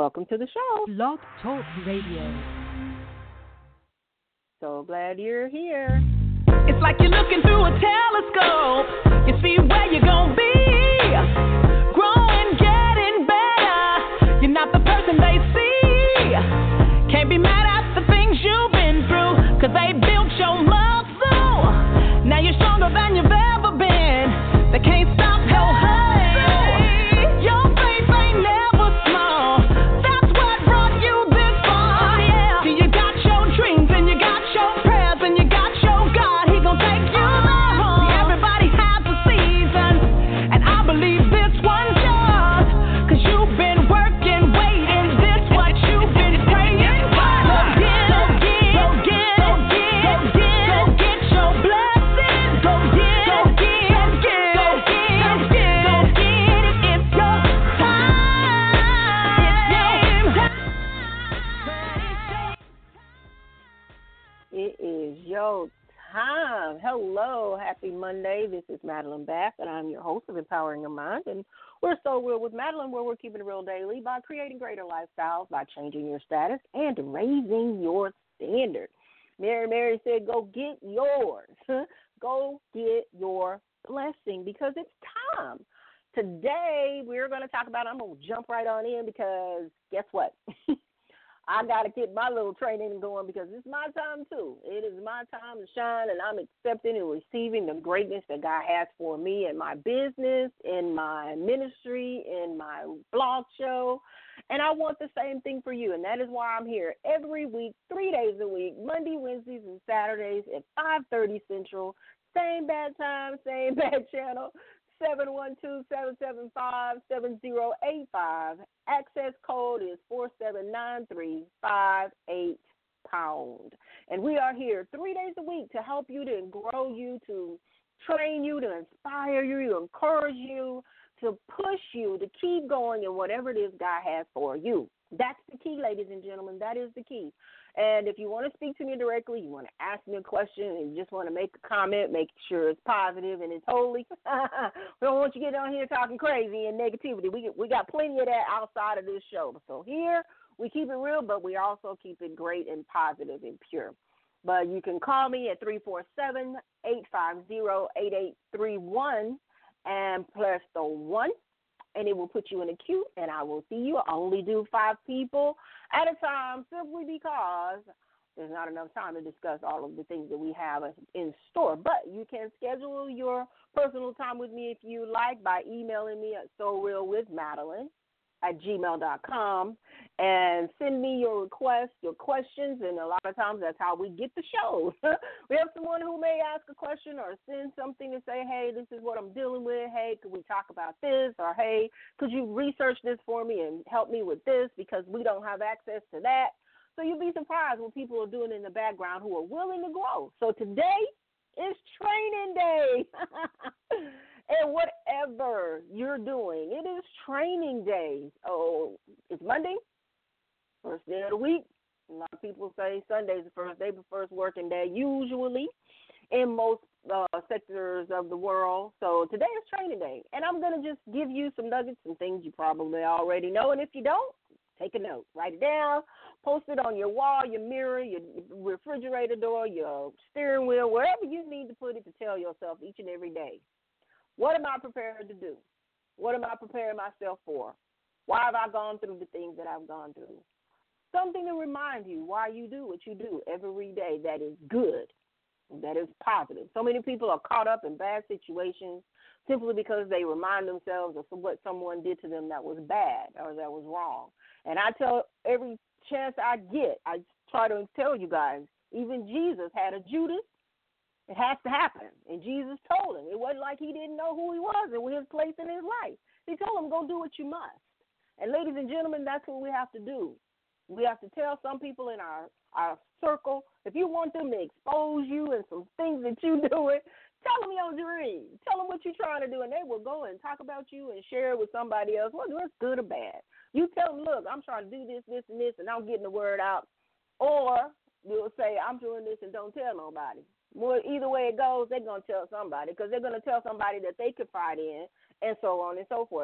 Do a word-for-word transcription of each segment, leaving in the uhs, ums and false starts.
welcome to the show. Blog Talk Radio. So glad you're here. It's like you're looking through a telescope. You see where you're gonna be. Growing, getting better. You're not the person they see. Can't be mad at the things you've been through, 'cause they built your muscle. Now you're stronger than you've ever been. They can't stop your hustle. Your faith ain't never small. That's what brought you this far. Yeah. See, you got your dreams and you got your prayers and you got your God. He gon' take you there. See, everybody has a season, and I believe this one's yours, 'cause you've been working, waiting. This what you've been praying for. Go get, go get, go get, go get, go get, go get your blessings. Go get, go get, go get, go get, go get, go get it. It's your time. It's your time. It is your time. Hello, happy Monday. This is Madeline Bath, and I'm your host of Empowering Your Mind. And we're So Real with Madeline, where we're keeping it real daily by creating greater lifestyles, by changing your status, and raising your standard. Mary Mary said, go get yours. Go get your blessing, because it's time. Today, we're going to talk about, I'm going to jump right on in, because guess what? I got to get my little training going, because it's my time too. It is my time to shine, and I'm accepting and receiving the greatness that God has for me in my business, in my ministry, in my blog show. And I want the same thing for you, and that is why I'm here every week, three days a week, Monday, Wednesdays, and Saturdays at five thirty Central. Same bad time, same bad channel. seven one two, seven seven five, seven zero eight five. Access code is four seven nine three five eight pound. And we are here three days a week to help you, to grow you, to train you, to inspire you, to encourage you, to push you, to keep going in whatever it is God has for you. That's the key, ladies and gentlemen. That is the key. And if you want to speak to me directly, you want to ask me a question, and you just want to make a comment, make sure it's positive and it's holy. We don't want you to get on here talking crazy and negativity. We we got plenty of that outside of this show. So here we keep it real, but we also keep it great and positive and pure. But you can call me at three four seven, eight five zero, eight eight three one and press the one. And it will put you in a queue, and I will see you. I only do five people at a time, simply because there's not enough time to discuss all of the things that we have in store. But you can schedule your personal time with me if you like by emailing me at sorealwithmadeline at gmail dot com, and send me your requests, your questions, and a lot of times that's how we get the show. We have someone who may ask a question or send something and say, hey, this is what I'm dealing with. Hey, could we talk about this? Or, hey, could you research this for me and help me with this, because we don't have access to that. So you'll be surprised what people are doing in the background who are willing to grow. So today is training day. And whatever you're doing, it is training day. Oh, it's Monday, first day of the week. A lot of people say Sunday's the first day, the first working day, usually in most uh, sectors of the world. So today is training day. And I'm going to just give you some nuggets and things you probably already know. And if you don't, take a note. Write it down. Post it on your wall, your mirror, your refrigerator door, your steering wheel, wherever you need to put it to tell yourself each and every day. What am I prepared to do? What am I preparing myself for? Why have I gone through the things that I've gone through? Something to remind you why you do what you do every day that is good, that is positive. So many people are caught up in bad situations simply because they remind themselves of what someone did to them that was bad or that was wrong. And I tell every chance I get, I try to tell you guys, even Jesus had a Judas. It has to happen. And Jesus told him. It wasn't like he didn't know who he was and his place in his life. He told him, go do what you must. And ladies and gentlemen, that's what we have to do. We have to tell some people in our, our circle, if you want them to expose you and some things that you're doing, tell them your dream. Tell them what you're trying to do, and they will go and talk about you and share it with somebody else, whether it's good or bad. You tell them, look, I'm trying to do this, this, and this, and I'm getting the word out. Or you'll say, I'm doing this and don't tell nobody. More, either way it goes, they're going to tell somebody, because they're going to tell somebody that they confide in, and so on and so forth.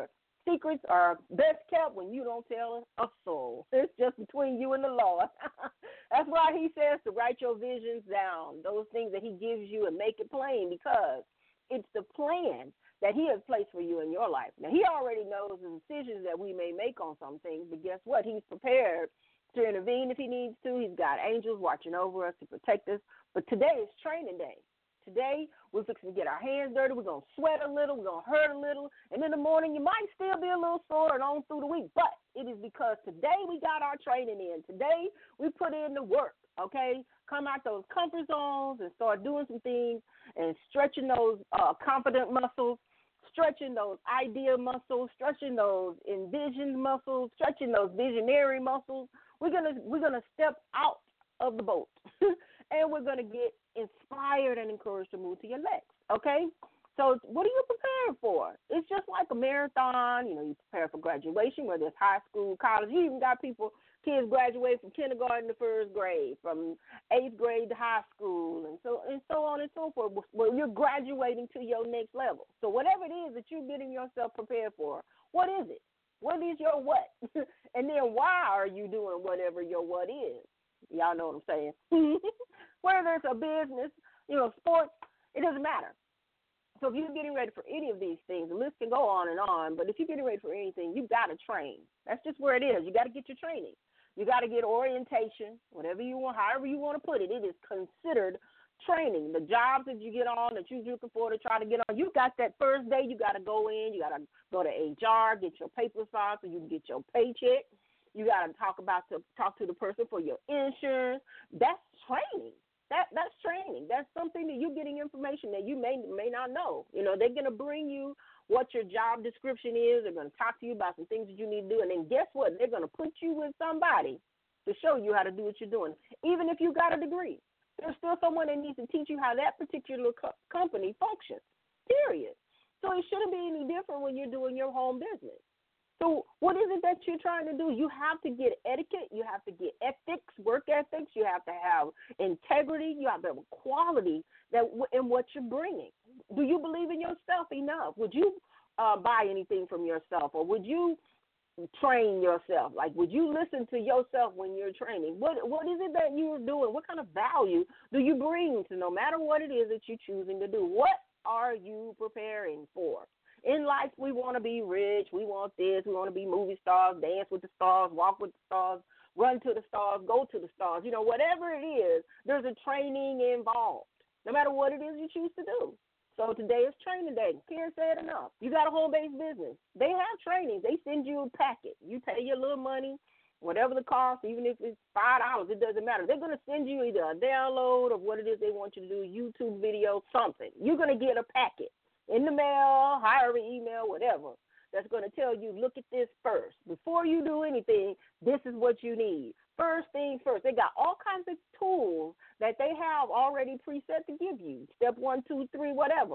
secrets are best kept when you don't tell a soul. It's just between you and the Lord. That's why he says to write your visions down, those things that he gives you, and make it plain, because it's the plan that he has placed for you in your life. Now, he already knows the decisions that we may make on some things, but guess what? He's prepared to intervene if he needs to. He's got angels watching over us to protect us. But today is training day. Today, we're fixing to get our hands dirty. We're going to sweat a little. We're going to hurt a little. And in the morning, you might still be a little sore and on through the week. But it is because today we got our training in. Today, we put in the work, okay? Come out those comfort zones and start doing some things and stretching those uh, confident muscles, stretching those idea muscles, stretching those envisioned muscles, stretching those visionary muscles. We're gonna we're gonna step out of the boat, and we're gonna get inspired and encouraged to move to your next. Okay, so what are you preparing for? It's just like a marathon. You know, you prepare for graduation, whether it's high school, college. You even got people, kids graduate from kindergarten to first grade, from eighth grade to high school, and so and so on and so forth. Well, you're graduating to your next level. So whatever it is that you're getting yourself prepared for, what is it? What is your what? And then why are you doing whatever your what is? Y'all know what I'm saying. Whether it's a business, you know, sports, it doesn't matter. So if you're getting ready for any of these things, the list can go on and on, but if you're getting ready for anything, you've got to train. That's just where it is. You got to get your training. You got to get orientation, whatever you want, however you want to put it. It is considered training. The jobs that you get on, that you're looking for to try to get on, you got that first day, you got to go in, you got to go to H R, get your papers filed so you can get your paycheck. You got to talk about to talk to the person for your insurance. That's training. That that's training. That's something that you're getting information that you may may not know. You know, they're going to bring you what your job description is. They're going to talk to you about some things that you need to do, and then guess what? They're going to put you with somebody to show you how to do what you're doing, even if you got a degree. There's still someone that needs to teach you how that particular co- company functions, period. So it shouldn't be any different when you're doing your home business. So what is it that you're trying to do? You have to get etiquette. You have to get ethics, work ethics. You have to have integrity. You have to have quality that in what you're bringing. Do you believe in yourself enough? Would you uh, buy anything from yourself, or would you train yourself? Like, would you listen to yourself when you're training? What What is it that you're doing? What kind of value do you bring to no matter what it is that you're choosing to do? What are you preparing for? In life, we want to be rich. We want this. We want to be movie stars, dance with the stars, walk with the stars, run to the stars, go to the stars. You know, whatever it is, there's a training involved, no matter what it is you choose to do. So today is training day. Can't say it enough. You got a home-based business. They have trainings. They send you a packet. You pay your little money, whatever the cost, even if it's five dollars, it doesn't matter. They're going to send you either a download of what it is they want you to do, YouTube video, something. You're going to get a packet in the mail, however, email, whatever, that's going to tell you, look at this first. Before you do anything, this is what you need. First thing first. They got all kinds of tools that they have already preset to give you, step one, two, three, whatever.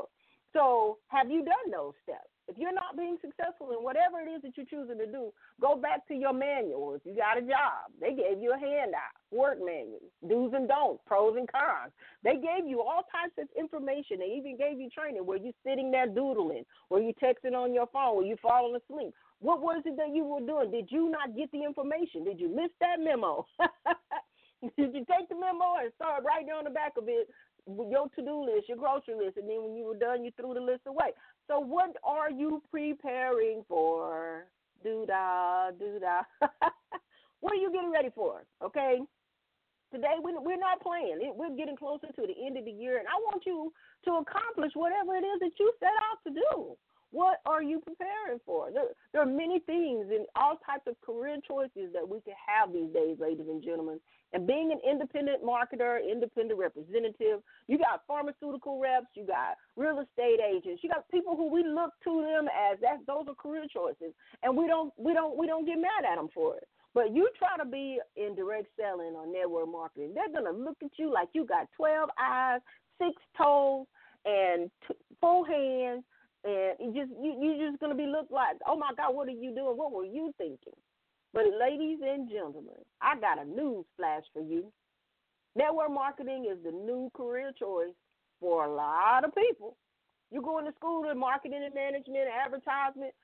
So have you done those steps? If you're not being successful in whatever it is that you're choosing to do, go back to your manual. If you got a job, they gave you a handout, work manual, do's and don'ts, pros and cons. They gave you all types of information. They even gave you training where you're sitting there doodling, where you're texting on your phone, where you're falling asleep. What was it that you were doing? Did you not get the information? Did you miss that memo? Did you take the memo and start writing on the back of it your to-do list, your grocery list, and then when you were done, you threw the list away? So what are you preparing for? Do-da, do-da. What are you getting ready for, okay? Today, we're not playing. We're getting closer to the end of the year, and I want you to accomplish whatever it is that you set out to do. What are you preparing for? There, there are many things and all types of career choices that we can have these days, ladies and gentlemen. And being an independent marketer, independent representative, you got pharmaceutical reps, you got real estate agents, you got people who we look to them as that. Those are career choices, and we don't we don't we don't get mad at them for it. But you try to be in direct selling or network marketing, they're gonna look at you like you got twelve eyes, six toes, and t- four hands. And you just you you're just gonna be looked like, oh my God, what are you doing? What were you thinking? But ladies and gentlemen, I got a news flash for you. Network marketing is the new career choice for a lot of people. You go into school in marketing and management, advertisement,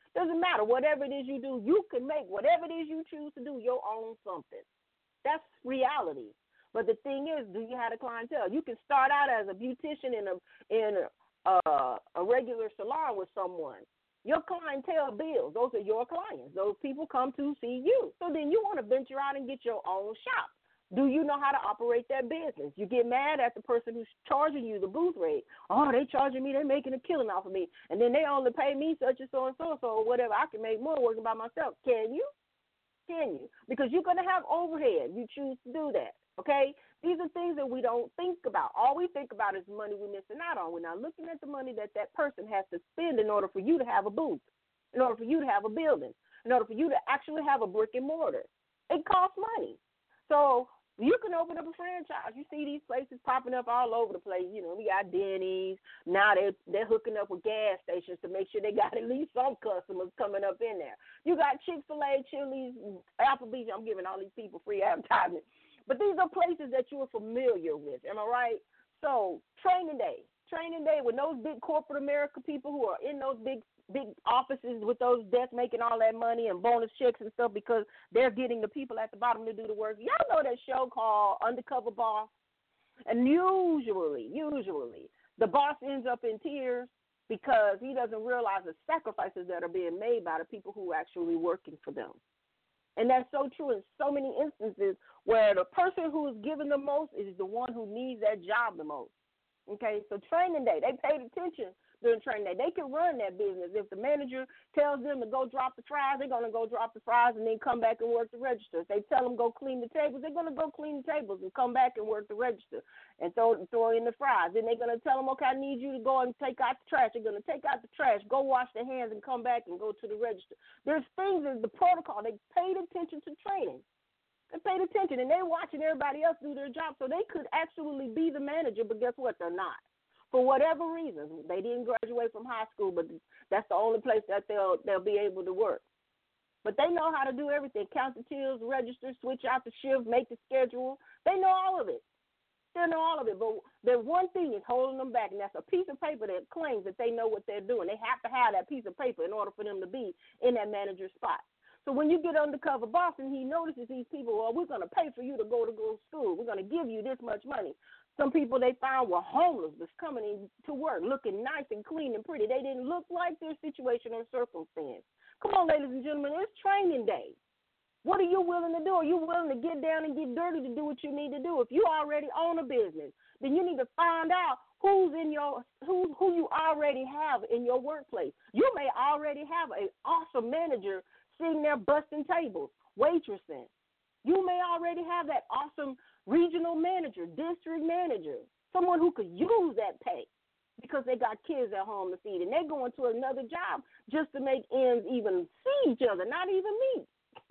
Doesn't matter. Whatever it is you do, you can make whatever it is you choose to do your own something. That's reality. But the thing is, do you have a clientele? You can start out as a beautician in a in a, uh, a regular salon with someone. Your clientele bills. Those are your clients. Those people come to see you. So then you want to venture out and get your own shop. Do you know how to operate that business? You get mad at the person who's charging you the booth rate. Oh, they charging me. They're making a killing off of me. And then they only pay me such and so and so and so or whatever. I can make more working by myself. Can you? Can you? Because you're going to have overhead. You choose to do that. Okay? These are things that we don't think about. All we think about is money we're missing out on. We're not looking at the money that that person has to spend in order for you to have a booth, in order for you to have a building, in order for you to actually have a brick and mortar. It costs money. So you can open up a franchise. You see these places popping up all over the place. You know, we got Denny's. Now they're, they're hooking up with gas stations to make sure they got at least some customers coming up in there. You got Chick-fil-A, Chili's, Applebee's. I'm giving all these people free advertisement. But these are places that you are familiar with. Am I right? So training day. Training day with those big corporate America people who are in those big big offices with those desks making all that money and bonus checks and stuff because they're getting the people at the bottom to do the work. Y'all know that show called Undercover Boss? And usually, usually, the boss ends up in tears because he doesn't realize the sacrifices that are being made by the people who are actually working for them. And that's so true in so many instances where the person who is given the most is the one who needs that job the most. Okay, so training day, they paid attention during training day. They can run that business. If the manager tells them to go drop the fries, they're going to go drop the fries and then come back and work the register. If they tell them go clean the tables, they're going to go clean the tables and come back and work the register and throw, throw in the fries. Then they're going to tell them, okay, I need you to go and take out the trash. They're going to take out the trash, go wash their hands, and come back and go to the register. There's things in the protocol. They paid attention to training. They paid attention, and they're watching everybody else do their job, so they could actually be the manager, but guess what? They're not. For whatever reason, they didn't graduate from high school, but that's the only place that they'll they'll be able to work. But they know how to do everything, count the tills, register, switch out the shift, make the schedule. They know all of it. They know all of it, but the one thing is holding them back, and that's a piece of paper that claims that they know what they're doing. They have to have that piece of paper in order for them to be in that manager's spot. So when you get undercover boss and he notices these people, well, we're going to pay for you to go to go to school. We're going to give you this much money. Some people they found were homeless, was coming in to work, looking nice and clean and pretty. They didn't look like their situation or circumstance. Come on, ladies and gentlemen, it's training day. What are you willing to do? Are you willing to get down and get dirty to do what you need to do? If you already own a business, then you need to find out who's in your who who you already have in your workplace. You may already have an awesome manager sitting there busting tables, waitressing. You may already have that awesome regional manager, district manager, someone who could use that pay because they got kids at home to feed, and they're going to another job just to make ends even see each other, not even meet.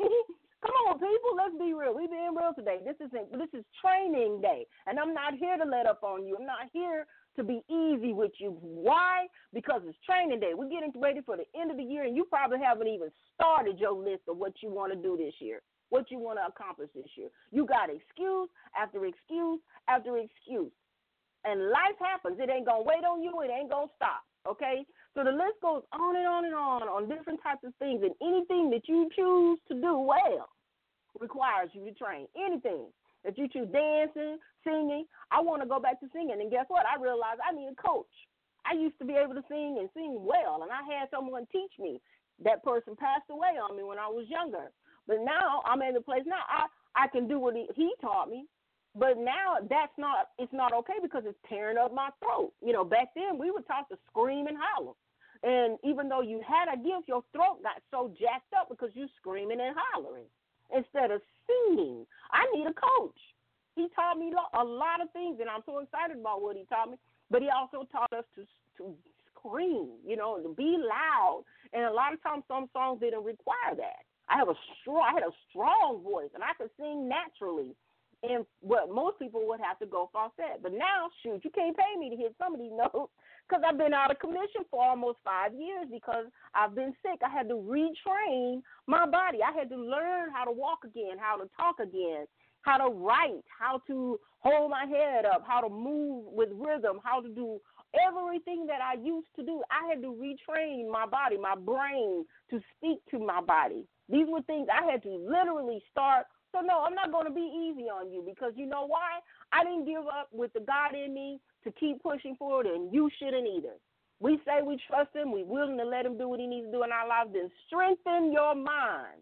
Come on, people, let's be real. We're being real today. This isn't this is training day, and I'm not here to let up on you. I'm not here to be easy with you. Why? Because it's training day. We're getting ready for the end of the year, and you probably haven't even started your list of what you want to do this year, what you want to accomplish this year. You got excuse after excuse after excuse. And life happens. It ain't going to wait on you. It ain't going to stop, okay? So the list goes on and on and on on different types of things, and anything that you choose to do well requires you to train. Anything. If you choose dancing, singing, I want to go back to singing, and guess what? I realized I need a coach. I used to be able to sing and sing well, and I had someone teach me. That person passed away on me when I was younger. But now I'm in the place now I, I can do what he, he taught me. But now that's not, it's not okay because it's tearing up my throat. You know, back then we were taught to scream and holler. And even though you had a gift, your throat got so jacked up because you're screaming and hollering instead of singing. I need a coach. He taught me a lot of things, and I'm so excited about what he taught me. But he also taught us to to scream, you know, to be loud. And a lot of times some songs didn't require that. I have a strong, I had a strong voice, and I could sing naturally. And what most people would have to go falsetto. But now, shoot, you can't pay me to hit some of these notes because I've been out of commission for almost five years because I've been sick. I had to retrain my body. I had to learn how to walk again, how to talk again, how to write, how to hold my head up, how to move with rhythm, how to do Everything that I used to do, I had to retrain my body, my brain to speak to my body. These were things I had to literally start. So, no, I'm not going to be easy on you because you know why? I didn't give up with the God in me to keep pushing forward, and you shouldn't either. We say we trust him. We're willing to let him do what he needs to do in our lives. Then strengthen your mind,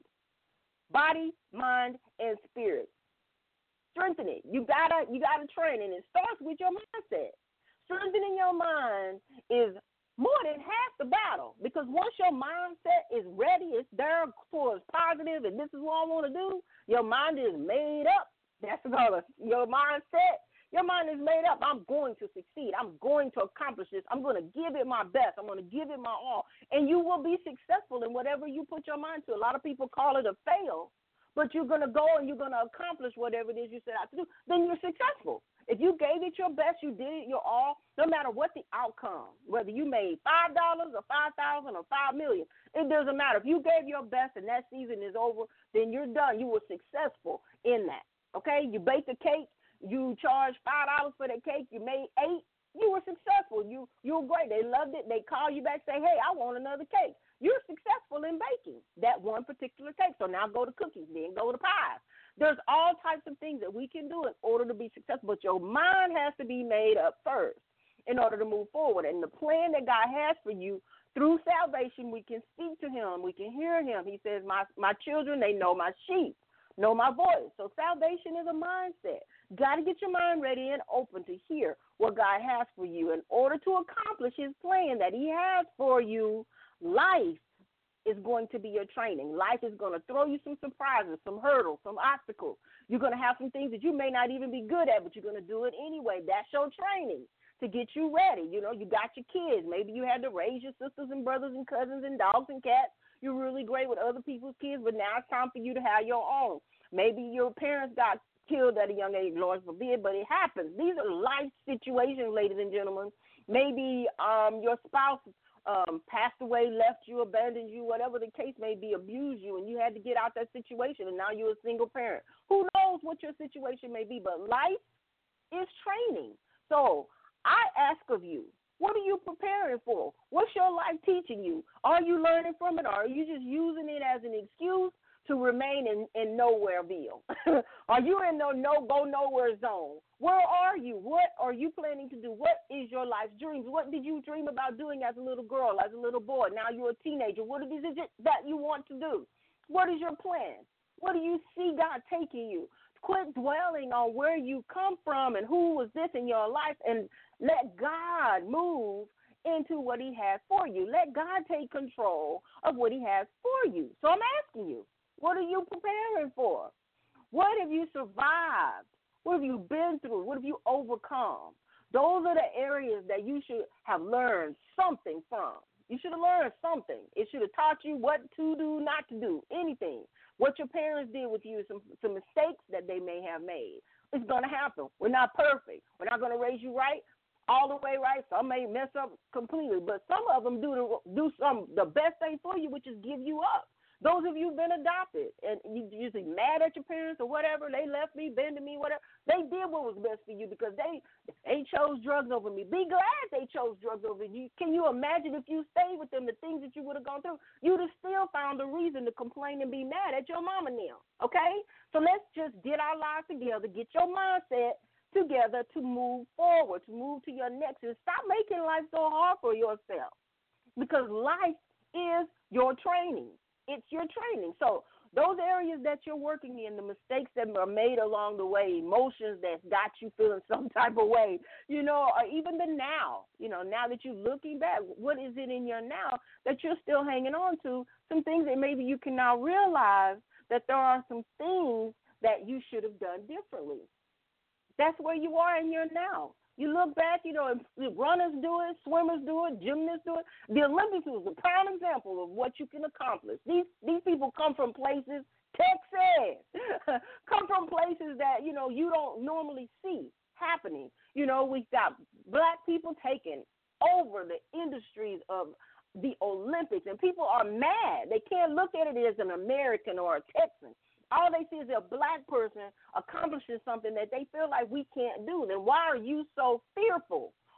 body, mind, and spirit. Strengthen it. You gotta, you gotta train, and it starts with your mindset. Strengthening your mind is more than half the battle because once your mindset is ready, it's there for it's positive, and this is what I want to do. Your mind is made up. That's all. Your mindset. Your mind is made up. I'm going to succeed. I'm going to accomplish this. I'm going to give it my best. I'm going to give it my all, and you will be successful in whatever you put your mind to. A lot of people call it a fail, but you're going to go and you're going to accomplish whatever it is you set out to do. Then you're successful. If you gave it your best, you did it your all, no matter what the outcome, whether you made five dollars or five thousand dollars or five million dollars, it doesn't matter. If you gave your best and that season is over, then you're done. You were successful in that, okay? You baked a cake. You charged five dollars for the cake. You made eight. You were successful. You, you were great. They loved it. They call you back, say, hey, I want another cake. You're successful in baking that one particular cake. So now go to cookies, then go to pies. There's all types of things that we can do in order to be successful, but your mind has to be made up first in order to move forward. And the plan that God has for you through salvation, we can speak to him. We can hear him. He says, my, my children, they know my sheep, know my voice. So salvation is a mindset. Got to get your mind ready and open to hear what God has for you in order to accomplish his plan that he has for you. Life is going to be your training. Life is going to throw you some surprises, some hurdles, some obstacles. You're going to have some things that you may not even be good at, but you're going to do it anyway. That's your training to get you ready. You know, you got your kids. Maybe you had to raise your sisters and brothers and cousins and dogs and cats. You're really great with other people's kids, but now it's time for you to have your own. Maybe your parents got killed at a young age, Lord forbid, but it happens. These are life situations, ladies and gentlemen. Maybe um, your spouse Um, passed away, left you, abandoned you, whatever the case may be, abused you, and you had to get out that situation, and now you're a single parent. Who knows what your situation may be, but life is training. So I ask of you, what are you preparing for? What's your life teaching you? Are you learning from it, or are you just using it as an excuse to remain in, in Nowhereville? Are you in the no-go-nowhere zone? Where are you? What are you planning to do? What is your life's dreams? What did you dream about doing as a little girl, as a little boy? Now you're a teenager. What is it that you want to do? What is your plan? What do you see God taking you? Quit dwelling on where you come from and who was this in your life, and let God move into what he has for you. Let God take control of what he has for you. So I'm asking you, what are you preparing for? What have you survived? What have you been through? What have you overcome? Those are the areas that you should have learned something from. You should have learned something. It should have taught you what to do, not to do, anything. What your parents did with you, some, some mistakes that they may have made. It's going to happen. We're not perfect. We're not going to raise you right, all the way right. Some may mess up completely, but some of them do the, do some the best thing for you, which is give you up. Those of you who've been adopted and you usually mad at your parents or whatever, they left me, been to me, whatever. They did what was best for you because they they chose drugs over me. Be glad they chose drugs over you. Can you imagine if you stayed with them, the things that you would have gone through? You'd have still found a reason to complain and be mad at your mama now, okay? So let's just get our lives together, get your mindset together to move forward, to move to your next, and stop making life so hard for yourself because life is your training. It's your training. So those areas that you're working in, the mistakes that are made along the way, emotions that got you feeling some type of way, you know, or even the now, you know, now that you're looking back, what is it in your now that you're still hanging on to? Some things that maybe you can now realize that there are some things that you should have done differently. That's where you are in your now. You look back, you know, runners do it, swimmers do it, gymnasts do it. The Olympics is a prime example of what you can accomplish. These these people come from places, Texas, come from places that, you know, you don't normally see happening. You know, we've got black people taking over the industries of the Olympics, and people are mad. They can't look at it as an American or a Texan. All they see is a black person accomplishing something that they feel like we can't do. Then why are you so fearful?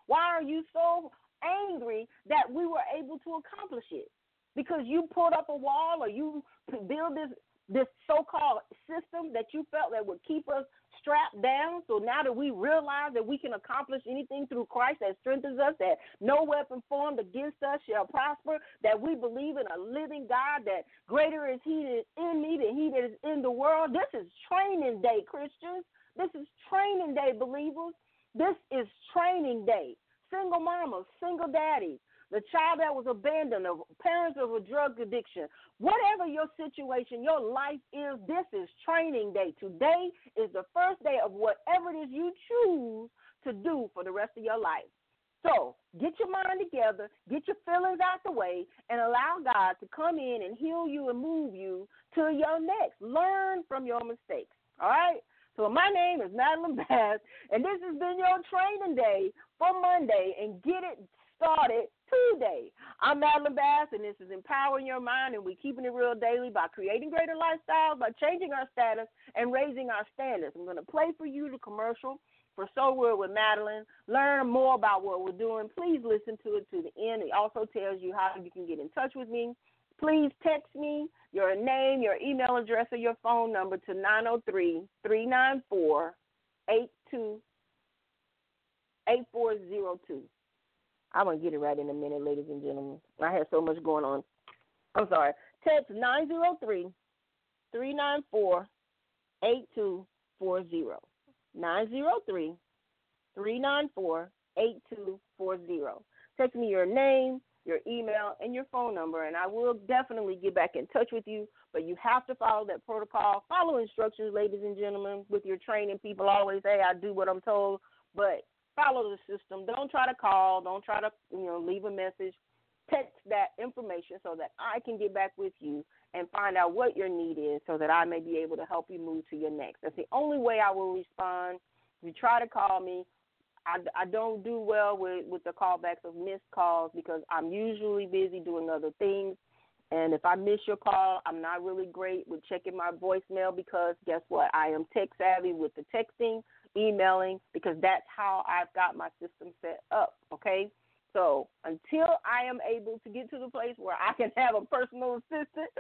Why are you so angry that we were able to accomplish it? Because you put up a wall or you build this this so-called system that you felt that would keep us strapped down. So now that we realize that we can accomplish anything through Christ that strengthens us, that no weapon formed against us shall prosper, that we believe in a living God, that greater is he that is in me than he that is in the world. This is training day, Christians. This is training day, believers. This is training day. Single mamas, single daddies, the child that was abandoned, the parents of a drug addiction, whatever your situation, your life is, this is training day. Today is the first day of whatever it is you choose to do for the rest of your life. So get your mind together, get your feelings out the way, and allow God to come in and heal you and move you to your next. Learn from your mistakes, all right? So my name is Madeline Bass, and this has been your training day for Monday, and get it started today. I'm Madeline Bass, and this is Empowering Your Mind, and we're keeping it real daily by creating greater lifestyles, by changing our status and raising our standards. I'm going to play for you the commercial for So Real with Madeline. Learn more about what we're doing. Please listen to it to the end. It also tells you how you can get in touch with me. Please text me your name, your email address, or your phone number to nine oh three, three nine four, eight two eight four oh two. I'm going to get it right in a minute, ladies and gentlemen. I have so much going on. I'm sorry. Text nine oh three, three nine four, eight two four oh. nine oh three, three nine four, eight two four oh. Text me your name, your email, and your phone number, and I will definitely get back in touch with you. But you have to follow that protocol. Follow instructions, ladies and gentlemen, with your training. People always say, I do what I'm told, but follow the system. Don't try to call. Don't try to, you know, leave a message. Text that information so that I can get back with you and find out what your need is so that I may be able to help you move to your next. That's the only way I will respond. If you try to call me, I, I don't do well with, with the callbacks of missed calls because I'm usually busy doing other things. And if I miss your call, I'm not really great with checking my voicemail because guess what? I am tech savvy with the texting, emailing, because that's how I've got my system set up, okay? So until I am able to get to the place where I can have a personal assistant,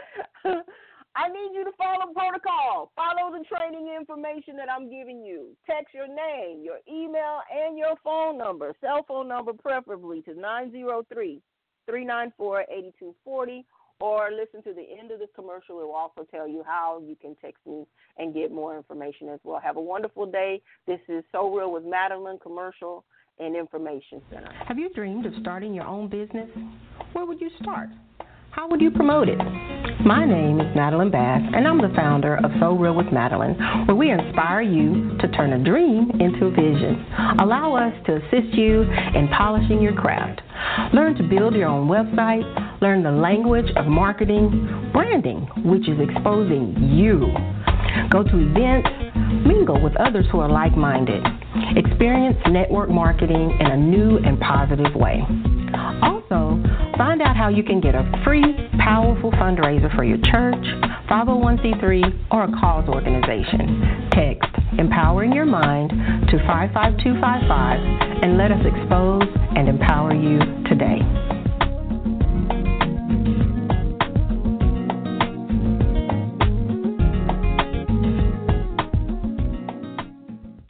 I need you to follow protocol. Follow the training information that I'm giving you. Text your name, your email, and your phone number, cell phone number preferably, to nine oh three, three nine four, eight two four oh, or listen to the end of this commercial. It will also tell you how you can text me and get more information as well. Have a wonderful day. This is So Real with Madeline Commercial and Information Center. Have you dreamed of starting your own business? Where would you start? How would you promote it? My name is Madeline Bass, and I'm the founder of So Real with Madeline, where we inspire you to turn a dream into a vision. Allow us to assist you in polishing your craft. Learn to build your own website. Learn the language of marketing, branding, which is exposing you. Go to events, mingle with others who are like-minded. Experience network marketing in a new and positive way. Also, find out how you can get a free, powerful fundraiser for your church, five oh one c three, or a cause organization. Text Empowering Your Mind to five five two five five and let us expose and empower you today.